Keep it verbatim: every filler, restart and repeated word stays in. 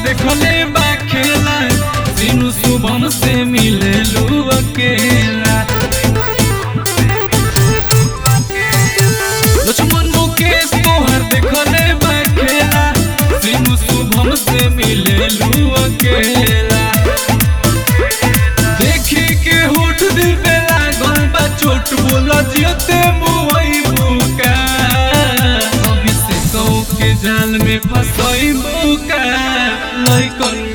देखले बा खेला सीनू शुभम से मिले लू अकेला। लक्ष्मण मुकेश तोहर देखले बा खेला सीनू शुभम से मिले लू अकेला। देखी के होठ दिल पे लागल बा चोट बोला जियते मुई बुका अभी से कौ के जाल में फसई बुका लइकन